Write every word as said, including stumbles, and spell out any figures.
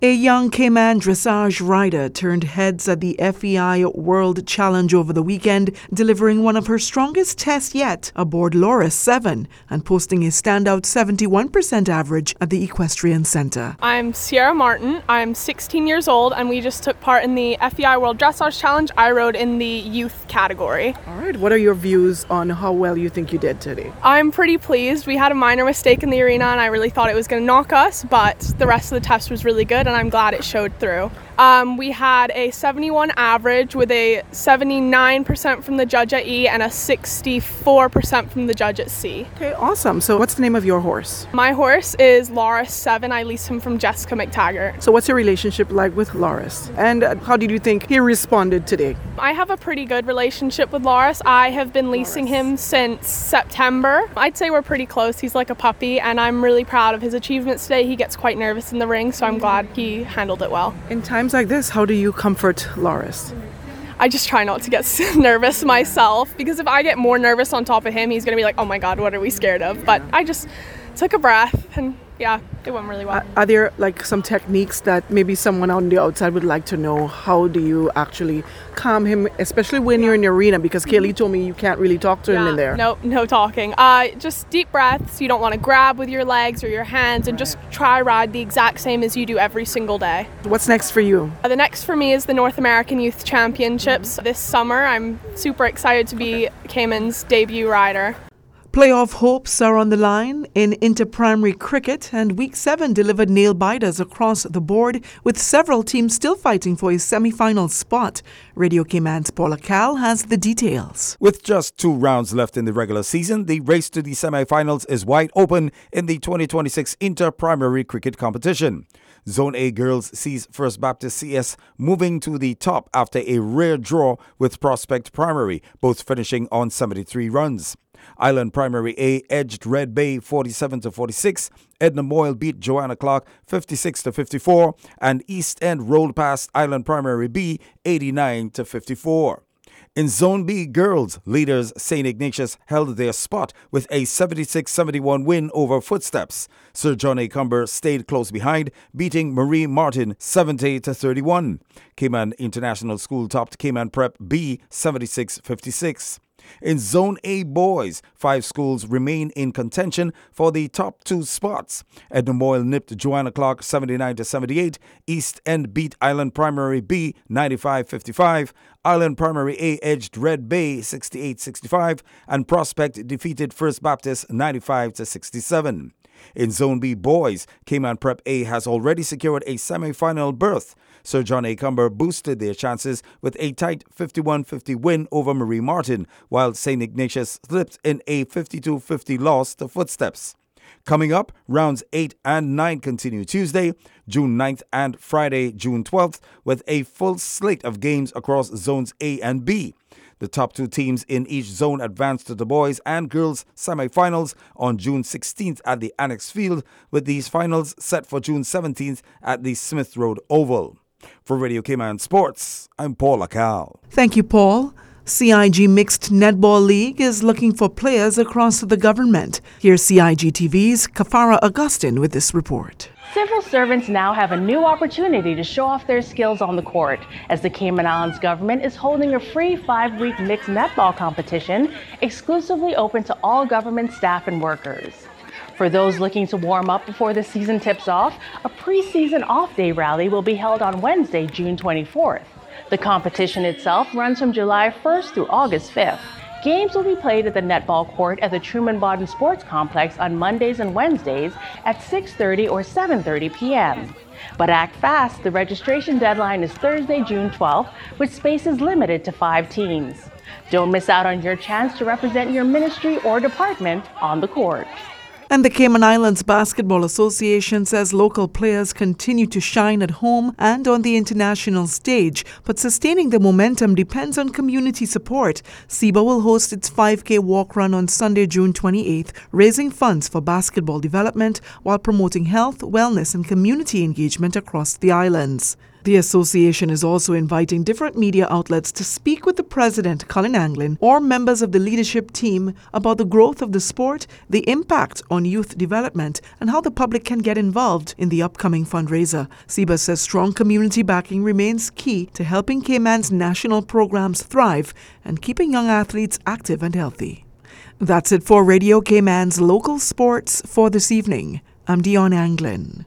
A young Cayman dressage rider turned heads at the F E I World Challenge over the weekend, delivering one of her strongest tests yet aboard Loris seven and posting a standout seventy-one percent average at the Equestrian Center. I'm Sierra Martin. I'm sixteen years old and we just took part in the F E I World Dressage Challenge. I rode in the youth category. All right, what are your views on how well you think you did today? I'm pretty pleased. We had a minor mistake in the arena and I really thought it was going to knock us, but the rest of the test was really good and I'm glad it showed through. Um, we had a seventy-one average with a seventy-nine percent from the judge at E and a sixty-four percent from the judge at C. Okay, awesome. So what's the name of your horse? My horse is Loris seven. I lease him from Jessica McTaggart. So what's your relationship like with Loris? And how did you think he responded today? I have a pretty good relationship with Loris. I have been leasing Loris. him since September. I'd say we're pretty close. He's like a puppy and I'm really proud of his achievements today. He gets quite nervous in the ring, so I'm glad he handled it well. In times like this, how do you comfort Loris? I just try not to get nervous myself, because if I get more nervous on top of him, he's going to be like, oh my God, what are we scared of? But I just took a breath and yeah, it went really well. Are, are there like some techniques that maybe someone on the outside would like to know? How do you actually calm him, especially when you're in the arena? Because Kaylee told me you can't really talk to yeah, him in there. No, no talking. Uh, just deep breaths. You don't want to grab with your legs or your hands, and just try ride the exact same as you do every single day. What's next for you? Uh, the next for me is the North American Youth Championships this summer. I'm super excited to be Cayman's debut rider. Playoff hopes are on the line in inter-primary cricket, and Week seven delivered nail-biters across the board, with several teams still fighting for a semi-final spot. Radio Cayman's Paula Cal has the details. With just two rounds left in the regular season, the race to the semi-finals is wide open in the twenty twenty-six inter-primary cricket competition. Zone A girls sees First Baptist C S moving to the top after a rare draw with Prospect Primary, both finishing on seventy-three runs. Island Primary A edged Red Bay forty-seven to forty-six. Edna Moyle beat Joanna Clark fifty-six to fifty-four, and East End rolled past Island Primary B eighty-nine to fifty-four. In Zone B girls, leaders Saint Ignatius held their spot with a seventy-six seventy-one win over Footsteps. Sir John A. Cumber stayed close behind, beating Marie Martin seventy to thirty-one. Cayman International School topped Cayman Prep B seventy-six fifty-six. In Zone A boys, five schools remain in contention for the top two spots. Edna Moyle nipped Joanna Clark seventy-nine to seventy-eight. East End beat Island Primary B ninety-five fifty-five. Island Primary A edged Red Bay sixty-eight sixty-five. And Prospect defeated First Baptist ninety-five to sixty-seven. In Zone B boys, Cayman Prep A has already secured a semi-final berth. Sir John A. Cumber boosted their chances with a tight fifty-one fifty win over Marie Martin, while Saint Ignatius slipped in a fifty-two fifty loss to Footsteps. Coming up, rounds eight and nine continue Tuesday, June ninth and Friday, June twelfth, with a full slate of games across zones A and B. The top two teams in each zone advance to the boys and girls semi-finals on June sixteenth at the Annex Field, with these finals set for June seventeenth at the Smith Road Oval. For Radio Cayman Sports, I'm Paul Lacal. Thank you, Paul. C I G Mixed Netball League is looking for players across the government. Here's C I G T V's Kafara Augustine with this report. Civil servants now have a new opportunity to show off their skills on the court, as the Cayman Islands government is holding a free five-week mixed netball competition exclusively open to all government staff and workers. For those looking to warm up before the season tips off, a preseason off-day rally will be held on Wednesday, June twenty-fourth. The competition itself runs from July first through August fifth. Games will be played at the netball court at the Truman Bodden Sports Complex on Mondays and Wednesdays at six thirty or seven thirty p.m. But act fast, the registration deadline is Thursday, June twelfth, with spaces limited to five teams. Don't miss out on your chance to represent your ministry or department on the court. And the Cayman Islands Basketball Association says local players continue to shine at home and on the international stage, but sustaining the momentum depends on community support. C B A will host its five K walk run on Sunday, June twenty-eighth, raising funds for basketball development while promoting health, wellness, and community engagement across the islands. The association is also inviting different media outlets to speak with the president, Colin Anglin, or members of the leadership team about the growth of the sport, the impact on youth development, and how the public can get involved in the upcoming fundraiser. C B A S says strong community backing remains key to helping Cayman's national programs thrive and keeping young athletes active and healthy. That's it for Radio Cayman's local sports for this evening. I'm Dion Anglin.